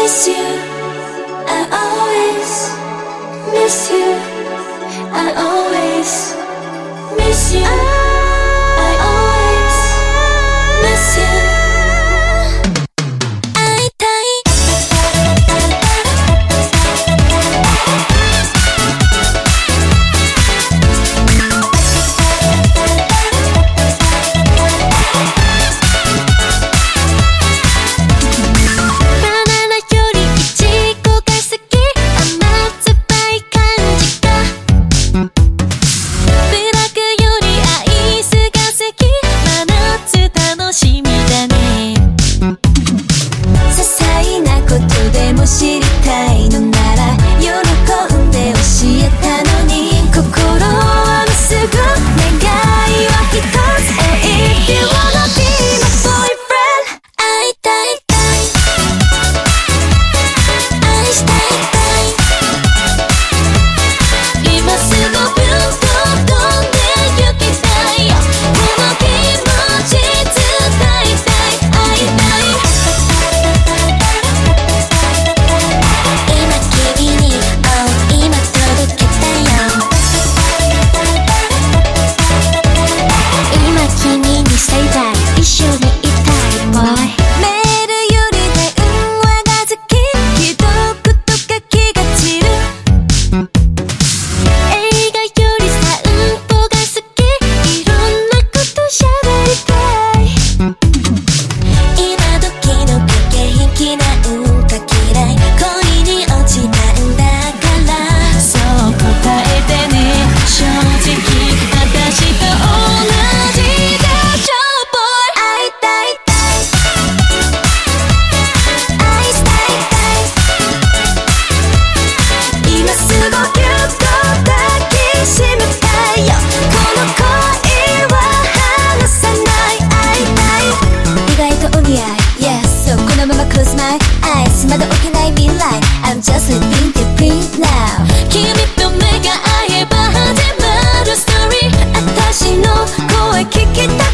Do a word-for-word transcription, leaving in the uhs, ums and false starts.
Miss you, I always miss you. I always miss you. I always miss you. 会いたい。知りたいのなら喜んで教えたのに心はまっすぐ願いは一つ Oh if you wanna be my boyfriend 会いたいたい愛したいたい今すぐビューと飛んで行きたいよこの気持ち伝えたい会いたいClose my eyes まだ起きない未来 I'm just living deep now 君と目が合えば始まるストーリー私の声聞きた